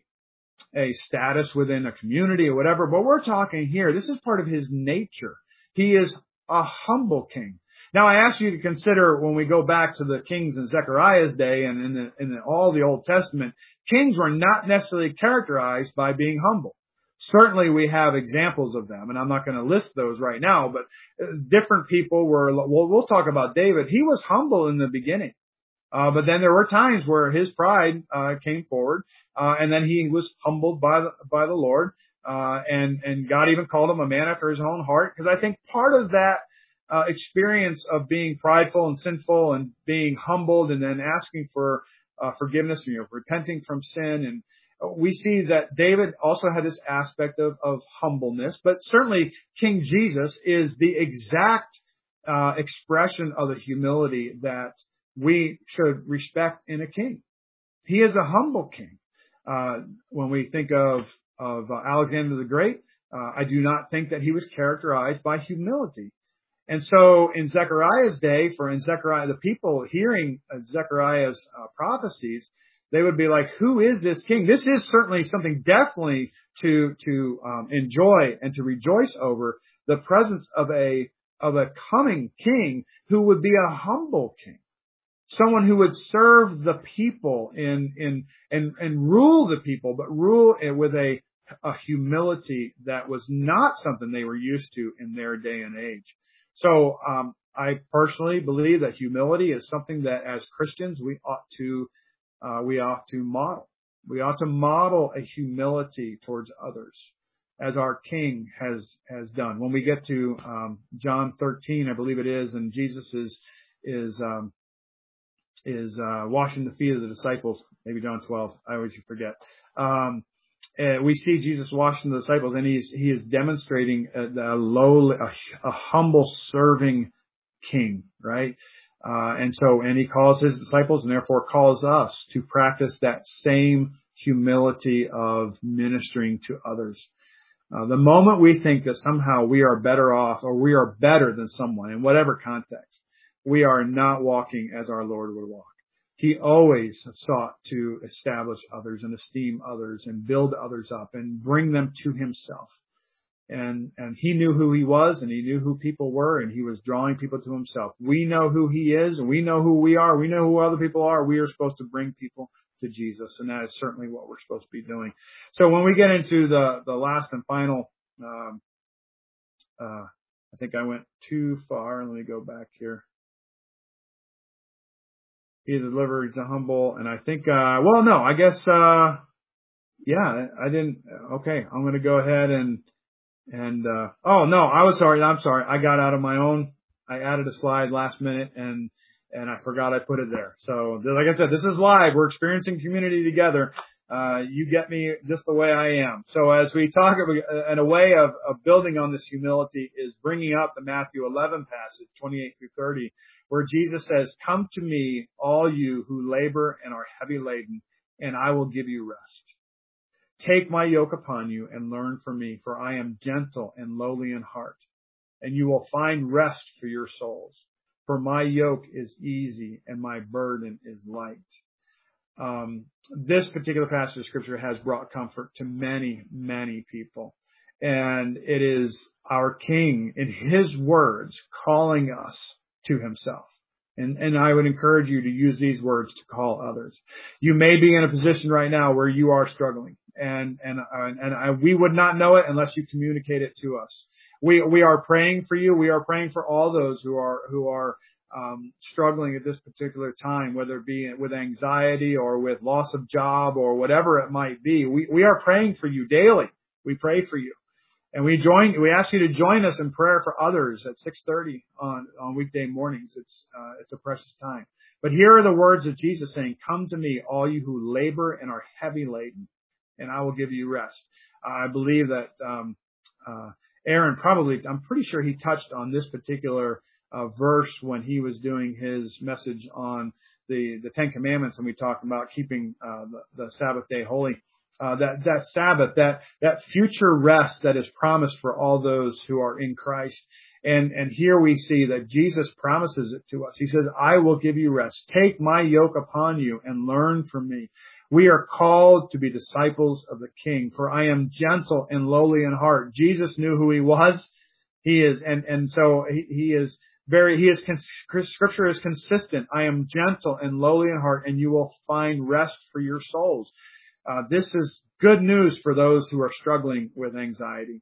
a status within a community or whatever. But we're talking here. This is part of his nature. He is a humble king. Now, I ask you to consider when we go back to the kings in Zechariah's day and in, the, in the, all the Old Testament, kings were not necessarily characterized by being humble. Certainly, we have examples of them, and I'm not going to list those right now, but different people were, well, we'll talk about David. He was humble in the beginning. Uh, but then there were times where his pride uh, came forward, uh, and then he was humbled by the, by the Lord, uh, and, and God even called him a man after his own heart, because I think part of that Uh, experience of being prideful and sinful and being humbled and then asking for uh, forgiveness, you know, repenting from sin. And we see that David also had this aspect of, of humbleness, but certainly King Jesus is the exact uh, expression of the humility that we should respect in a king. He is a humble king. Uh, when we think of, of uh, Alexander the Great, uh, I do not think that he was characterized by humility. And so in Zechariah's day, for in Zechariah, the people hearing Zechariah's uh, prophecies, they would be like, who is this king? This is certainly something definitely to, to um, enjoy and to rejoice over, the presence of a, of a coming king who would be a humble king. Someone who would serve the people in, in, and, and rule the people, but rule it with a, a humility that was not something they were used to in their day and age. So um, I personally believe that humility is something that as Christians we ought to uh, we ought to model. We ought to model a humility towards others, as our King has has done. When we get to um, John thirteen, I believe it is, and Jesus is is um, is uh, washing the feet of the disciples. Maybe John twelve. I always forget. Um, Uh, we see Jesus washing the disciples, and he's, he is demonstrating a, a low, a, a humble serving king, right? Uh, and so, and he calls his disciples and therefore calls us to practice that same humility of ministering to others. Uh, the moment we think that somehow we are better off or we are better than someone in whatever context, we are not walking as our Lord would walk. He always sought to establish others and esteem others and build others up and bring them to himself. And, and he knew who he was and he knew who people were and he was drawing people to himself. We know who he is and we know who we are. We know who other people are. We are supposed to bring people to Jesus, and that is certainly what we're supposed to be doing. So when we get into the, the last and final, um, uh, I think I went too far. Let me go back here. He is a deliverer, he's a humble, and I think, uh, well, no, I guess, uh, yeah, I didn't, okay, I'm going to go ahead and, and, uh, oh, no, I was sorry, I'm sorry, I got out of my own, I added a slide last minute, and, and I forgot I put it there. So, like I said, this is live, we're experiencing community together. Uh, you get me just the way I am. So as we talk about, and a way of, of building on this humility is bringing up the Matthew eleven passage, twenty-eight through thirty, where Jesus says, come to me, all you who labor and are heavy laden, and I will give you rest. Take my yoke upon you and learn from me, for I am gentle and lowly in heart, and you will find rest for your souls. For my yoke is easy and my burden is light. Um, this particular passage of scripture has brought comfort to many, many people. And it is our King in his words calling us to himself. And, and I would encourage you to use these words to call others. You may be in a position right now where you are struggling, and and and, and I, we would not know it unless you communicate it to us. We we are praying for you. We are praying for all those who are who are um, struggling at this particular time, whether it be with anxiety or with loss of job or whatever it might be. We we are praying for you daily. We pray for you. And we join, we ask you to join us in prayer for others at six thirty on, on weekday mornings. It's, uh, it's a precious time. But here are the words of Jesus saying, come to me, all you who labor and are heavy laden, and I will give you rest. I believe that, um, uh, Aaron probably, I'm pretty sure he touched on this particular, uh, verse when he was doing his message on the, the Ten Commandments, and we talked about keeping, uh, the, the Sabbath day holy. Uh, that, that Sabbath, that, that future rest that is promised for all those who are in Christ. And, and here we see that Jesus promises it to us. He says, I will give you rest. Take my yoke upon you and learn from me. We are called to be disciples of the King, for I am gentle and lowly in heart. Jesus knew who he was. He is, and, and so he, he is very, he is, scripture is consistent. I am gentle and lowly in heart, and you will find rest for your souls. Uh, this is good news for those who are struggling with anxiety.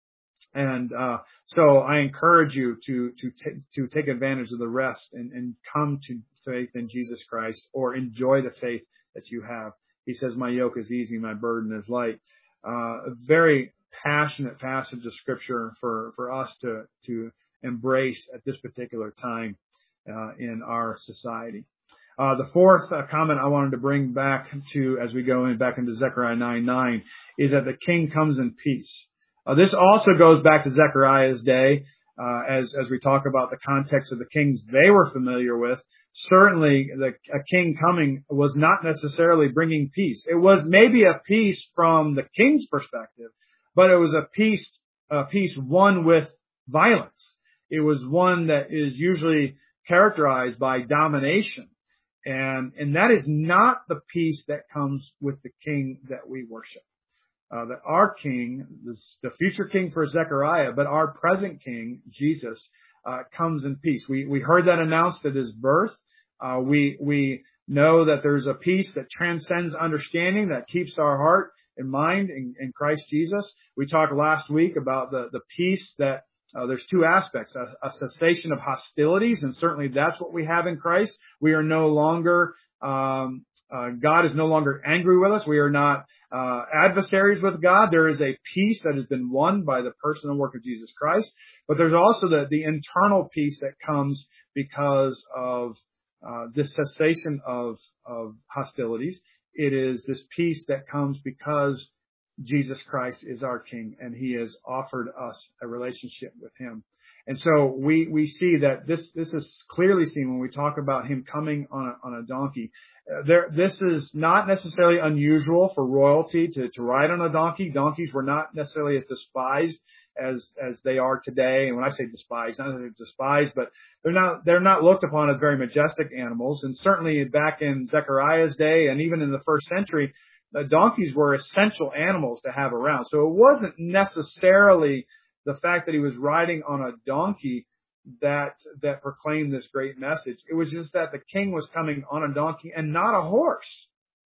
And, uh, so I encourage you to, to, t- to take advantage of the rest and, and come to faith in Jesus Christ, or enjoy the faith that you have. He says, my yoke is easy, my burden is light. Uh, a very passionate passage of scripture for, for us to, to embrace at this particular time, uh, in our society. Uh, the fourth uh, comment I wanted to bring back to, as we go in back into Zechariah nine nine, is that the King comes in peace. Uh, this also goes back to Zechariah's day, uh, as, as we talk about the context of the kings they were familiar with. Certainly, the, a king coming was not necessarily bringing peace. It was maybe a peace from the king's perspective, but it was a peace, a peace won with violence. It was one that is usually characterized by domination. And, and that is not the peace that comes with the King that we worship. Uh, that our King, this, the future King for Zechariah, but our present King, Jesus, uh, comes in peace. We, we heard that announced at his birth. Uh, we, we know that there's a peace that transcends understanding, that keeps our heart and mind in, in Christ Jesus. We talked last week about the, the peace that Uh, there's two aspects, a, a cessation of hostilities, and certainly that's what we have in Christ. We are no longer, um, uh, God is no longer angry with us. We are not uh, adversaries with God. There is a peace that has been won by the person and work of Jesus Christ. But there's also the, the internal peace that comes because of uh, this cessation of, of hostilities. It is this peace that comes because Jesus Christ is our King, and he has offered us a relationship with him. And so we, we see that this, this is clearly seen when we talk about him coming on a, on a donkey. Uh, there, this is not necessarily unusual for royalty to, to ride on a donkey. Donkeys were not necessarily as despised as, as they are today. And when I say despised, not necessarily despised, but they're not, they're not looked upon as very majestic animals. And certainly back in Zechariah's day, and even in the first century, the donkeys were essential animals to have around. So it wasn't necessarily the fact that he was riding on a donkey that, that proclaimed this great message. It was just that the King was coming on a donkey and not a horse.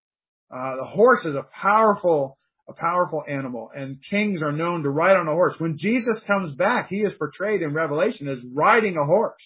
Uh, the horse is a powerful, a powerful animal, and kings are known to ride on a horse. When Jesus comes back, he is portrayed in Revelation as riding a horse.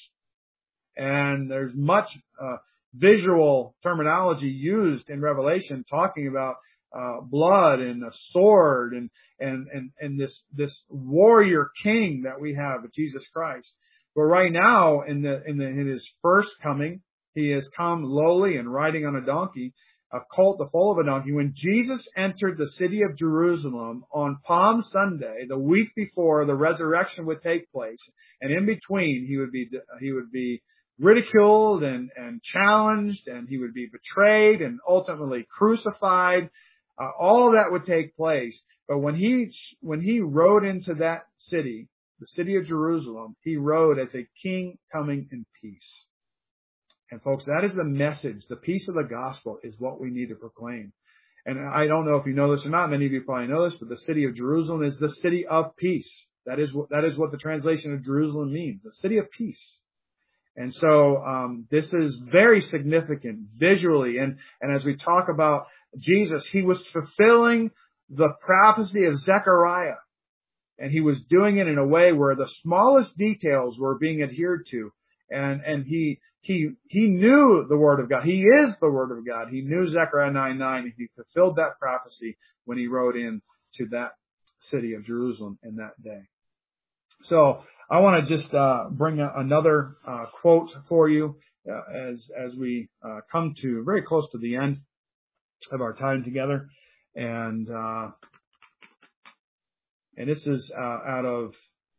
And there's much, uh, visual terminology used in Revelation talking about uh, blood and a sword and, and, and, and this, this warrior king that we have with Jesus Christ. But right now in the, in the, in his first coming, he has come lowly and riding on a donkey, a colt, the foal of a donkey. When Jesus entered the city of Jerusalem on Palm Sunday, the week before the resurrection would take place, and in between he would be, he would be ridiculed and, and challenged, and he would be betrayed and ultimately crucified. Uh, all that would take place. But when he, when he rode into that city, the city of Jerusalem, he rode as a king coming in peace. And folks, that is the message. The peace of the gospel is what we need to proclaim. And I don't know if you know this or not. Many of you probably know this, but the city of Jerusalem is the city of peace. That is what, that is what the translation of Jerusalem means, a city of peace. And so, um, this is very significant visually. And, and as we talk about Jesus, he was fulfilling the prophecy of Zechariah. And he was doing it in a way where the smallest details were being adhered to. And, and he, he, he knew the Word of God. He is the Word of God. He knew Zechariah nine nine, and he fulfilled that prophecy when he rode in to that city of Jerusalem in that day. So I want to just uh, bring a, another uh, quote for you uh, as as we uh, come to very close to the end of our time together, and uh, and this is uh, out of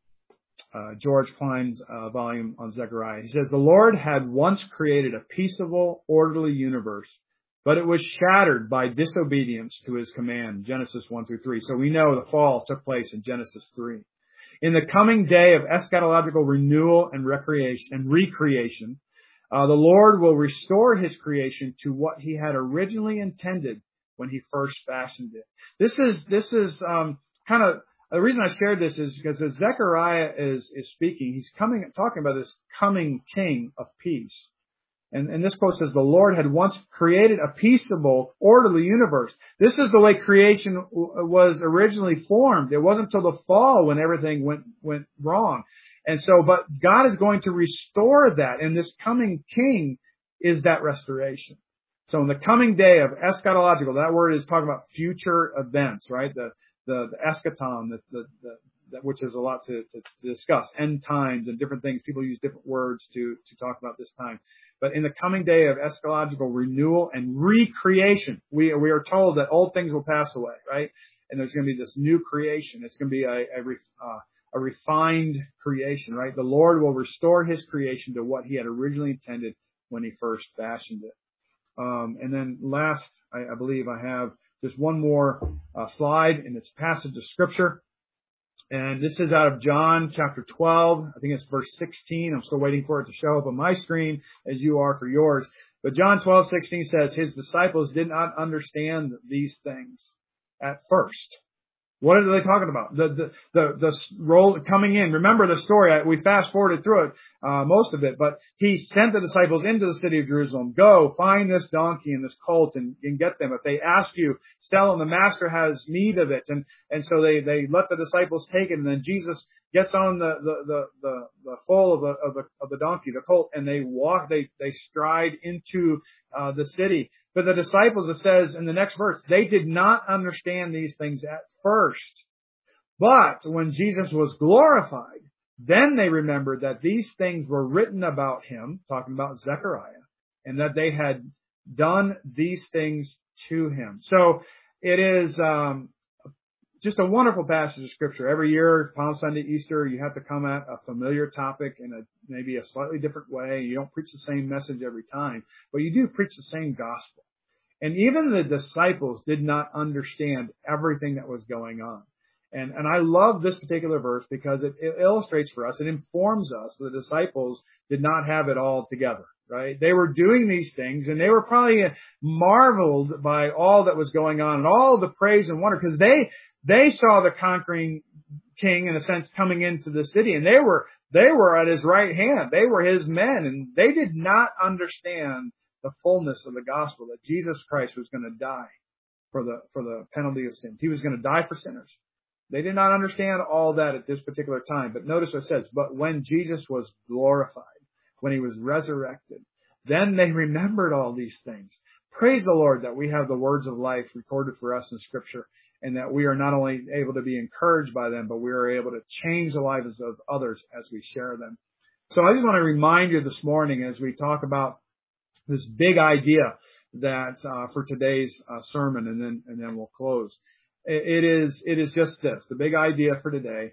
uh, George Klein's uh, volume on Zechariah. He says, "The Lord had once created a peaceable, orderly universe, but it was shattered by disobedience to his command." Genesis one through three. So we know the fall took place in Genesis three. In the coming day of eschatological renewal and recreation and recreation, uh, the Lord will restore his creation to what he had originally intended when he first fashioned it. This is this is um, kind of the reason I shared this is because as Zechariah is is speaking, he's coming talking about this coming King of peace. And, and this quote says, "The Lord had once created a peaceable, orderly universe." This is the way creation w- was originally formed. It wasn't until the fall when everything went went wrong. And so, but God is going to restore that, and this coming King is that restoration. So in the coming day of eschatological, that word is talking about future events, right? The the, the eschaton, the, the, the which is a lot to, to, to discuss, end times and different things. People use different words to, to talk about this time. But in the coming day of eschatological renewal and recreation, we, we are told that old things will pass away, right? And there's going to be this new creation. It's going to be a, a, uh, a refined creation, right? The Lord will restore his creation to what he had originally intended when he first fashioned it. Um, and then last, I, I believe I have just one more uh, slide, and it's passage of Scripture. And this is out of John chapter twelve. I think it's verse sixteen. I'm still waiting for it to show up on my screen as you are for yours. But John twelve sixteen says, "His disciples did not understand these things at first." What are they talking about? The, the, the, the role coming in. Remember the story. We fast forwarded through it, uh, most of it, but he sent the disciples into the city of Jerusalem. "Go, find this donkey and this colt and, and get them. If they ask you, tell them the master has need of it." And, and so they, they let the disciples take it. And then Jesus gets on the, the, the, the, the foal of the, of the, of the donkey, the colt, and they walk, they, they stride into, uh, the city. But the disciples, it says in the next verse, they did not understand these things at first. But when Jesus was glorified, then they remembered that these things were written about him, talking about Zechariah, and that they had done these things to him. So it is, um, just a wonderful passage of Scripture. Every year, Palm Sunday, Easter, you have to come at a familiar topic in a maybe a slightly different way. You don't preach the same message every time, but you do preach the same gospel. And even the disciples did not understand everything that was going on. And, and I love this particular verse because it, it illustrates for us, it informs us that the disciples did not have it all together, right? They were doing these things and they were probably marveled by all that was going on and all the praise and wonder because they, they saw the conquering king, in a sense, coming into the city, and they were, they were at his right hand. They were his men, and they did not understand the fullness of the gospel that Jesus Christ was going to die for the, for the penalty of sins. He was going to die for sinners. They did not understand all that at this particular time. But notice what it says, but when Jesus was glorified, when he was resurrected, then they remembered all these things. Praise the Lord that we have the words of life recorded for us in Scripture, and that we are not only able to be encouraged by them, but we are able to change the lives of others as we share them. So I just want to remind you this morning as we talk about this big idea that uh, for today's uh, sermon, and then and then we'll close. It, it is it is just this. The big idea for today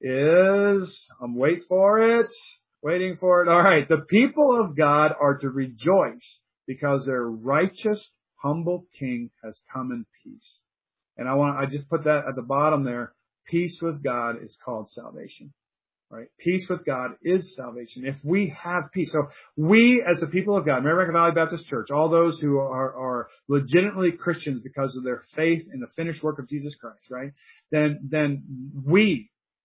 is, I'm wait for it, waiting for it. All right, the people of God are to rejoice because their righteous, humble King has come in peace. And I want I just put that at the bottom there. Peace with God is called salvation. Right? Peace with God is salvation. If we have peace. So we, as the people of God, American Valley Baptist Church, all those who are, are legitimately Christians because of their faith in the finished work of Jesus Christ, right? Then, then we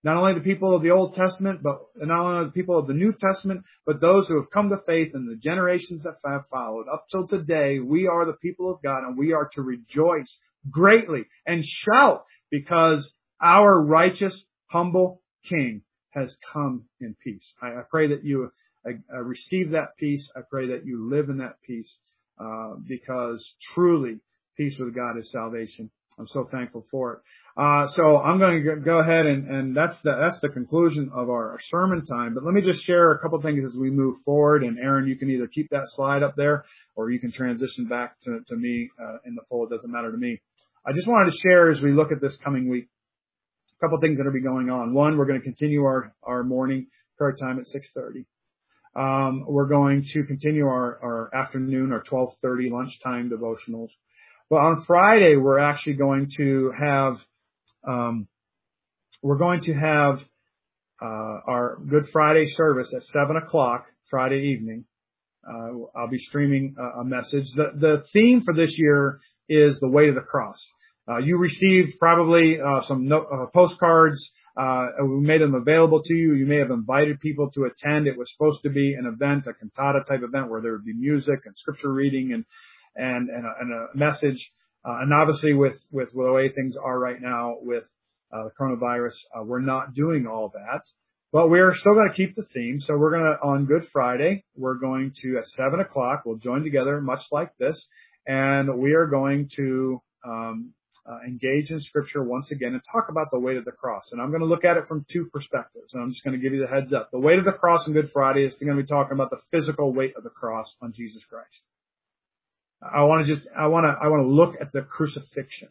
Not only the people of the Old Testament, but not only the people of the New Testament, but those who have come to faith in the generations that have followed. Up till today, we are the people of God, and we are to rejoice greatly and shout because our righteous, humble King has come in peace. I, I pray that you uh, receive that peace. I pray that you live in that peace, uh, because truly peace with God is salvation. I'm so thankful for it. Uh, so I'm going to go ahead and, and that's the, that's the conclusion of our sermon time. But let me just share a couple things as we move forward. And Aaron, you can either keep that slide up there or you can transition back to, to me, uh, in the full. It doesn't matter to me. I just wanted to share as we look at this coming week, a couple things that will be going on. One, we're going to continue our, our morning prayer time at six thirty. Um, we're going to continue our, our afternoon, our twelve thirty lunchtime devotionals. But on Friday, we're actually going to have, um, we're going to have, uh, our Good Friday service at seven o'clock Friday evening. Uh, I'll be streaming a, a message. The, the theme for this year is the weight of the cross. Uh, you received probably, uh, some no, uh, postcards. Uh, we made them available to you. You may have invited people to attend. It was supposed to be an event, a cantata type event where there would be music and scripture reading and, and, and, a, and a message. Uh, and obviously with, with the way things are right now with, uh, the coronavirus, uh, we're not doing all that, but we're still going to keep the theme. So we're going to, on Good Friday, we're going to, at seven o'clock, we'll join together much like this, and we are going to, um, uh, engage in scripture once again and talk about the weight of the cross. And I'm going to look at it from two perspectives. And I'm just going to give you the heads up. The weight of the cross on Good Friday is going to be talking about the physical weight of the cross on Jesus Christ. I want to just, I want to, I want to look at the crucifixion.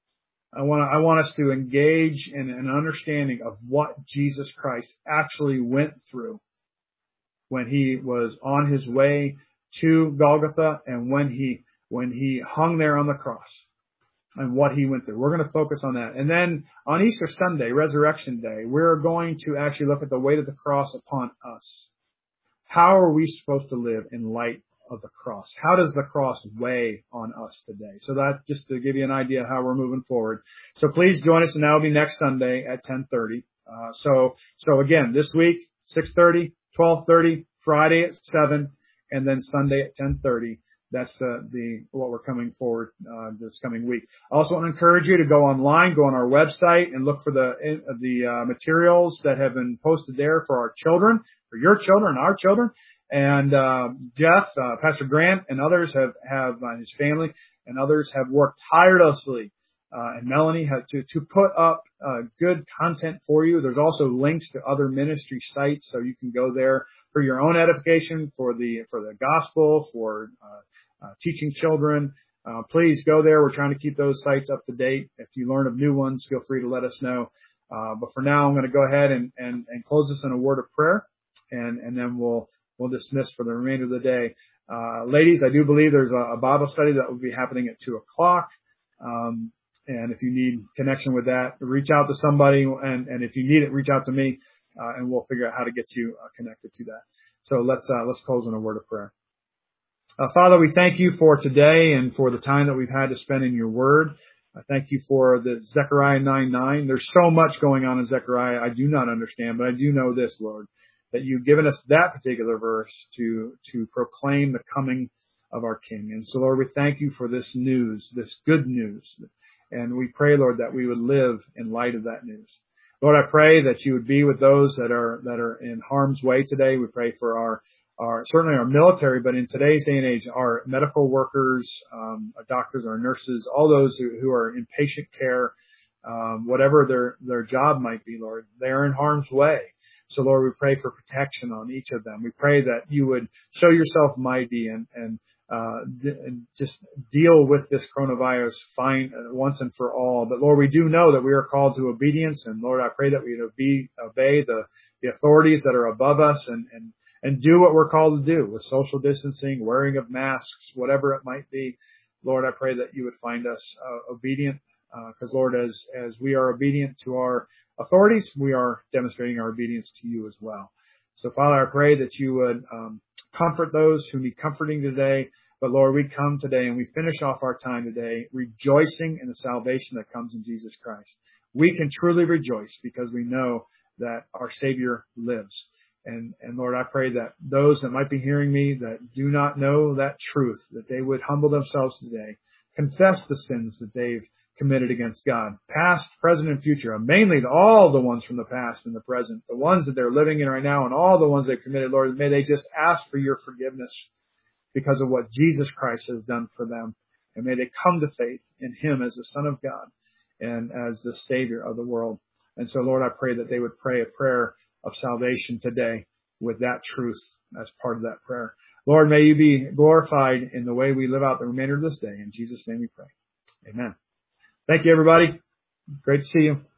I want to, I want us to engage in an understanding of what Jesus Christ actually went through when he was on his way to Golgotha and when he, when he hung there on the cross and what he went through. We're going to focus on that. And then on Easter Sunday, Resurrection Day, we're going to actually look at the weight of the cross upon us. How are we supposed to live in light of the cross? How does the cross weigh on us today? So that just to give you an idea of how we're moving forward. So please join us, and that'll be next Sunday at ten thirty. Uh, so, so again, this week, six thirty, twelve thirty, Friday at seven, and then Sunday at ten thirty. That's the, the, what we're coming forward, uh, this coming week. I also want to encourage you to go online, go on our website and look for the, the, uh, materials that have been posted there for our children, for your children, our children. And, uh, Jeff, uh, Pastor Grant and others have, have, uh, his family and others have worked tirelessly, uh, and Melanie had to, to put up, uh, good content for you. There's also links to other ministry sites, so you can go there for your own edification, for the, for the gospel, for, uh, uh teaching children. Uh, please go there. We're trying to keep those sites up to date. If you learn of new ones, feel free to let us know. Uh, but for now, I'm going to go ahead and, and, and close this in a word of prayer, and, and then we'll, We'll dismiss for the remainder of the day. Uh, ladies, I do believe there's a, a Bible study that will be happening at two o'clock. Um, and if you need connection with that, reach out to somebody. And, and if you need it, reach out to me, uh, and we'll figure out how to get you uh, connected to that. So let's, uh, let's close in a word of prayer. Uh, Father, we thank you for today and for the time that we've had to spend in your word. I thank you for the Zechariah nine nine. There's so much going on in Zechariah I do not understand, but I do know this, Lord, that you've given us that particular verse to, to proclaim the coming of our King. And so, Lord, we thank you for this news, this good news. And we pray, Lord, that we would live in light of that news. Lord, I pray that you would be with those that are, that are in harm's way today. We pray for our, our, certainly our military, but in today's day and age, our medical workers, um, our doctors, our nurses, all those who, who are in patient care, um, whatever their, their job might be, Lord, they're in harm's way. So, Lord, we pray for protection on each of them. We pray that you would show yourself mighty and, and, uh, d- and just deal with this coronavirus fine uh, once and for all. But, Lord, we do know that we are called to obedience. And, Lord, I pray that we obey, obey the, the authorities that are above us and, and, and do what we're called to do with social distancing, wearing of masks, whatever it might be. Lord, I pray that you would find us uh, obedient. Because, uh, Lord, as, as we are obedient to our authorities, we are demonstrating our obedience to you as well. So, Father, I pray that you would um, comfort those who need comforting today. But, Lord, we come today and we finish off our time today rejoicing in the salvation that comes in Jesus Christ. We can truly rejoice because we know that our Savior lives. And, and Lord, I pray that those that might be hearing me that do not know that truth, that they would humble themselves today, confess the sins that they've committed against God, past, present, and future, mainly all the ones from the past and the present, the ones that they're living in right now, and all the ones they've committed, Lord, may they just ask for your forgiveness because of what Jesus Christ has done for them. And may they come to faith in him as the Son of God and as the Savior of the world. And so, Lord, I pray that they would pray a prayer of salvation today with that truth as part of that prayer. Lord, may you be glorified in the way we live out the remainder of this day. In Jesus' name we pray. Amen. Thank you, everybody. Great to see you.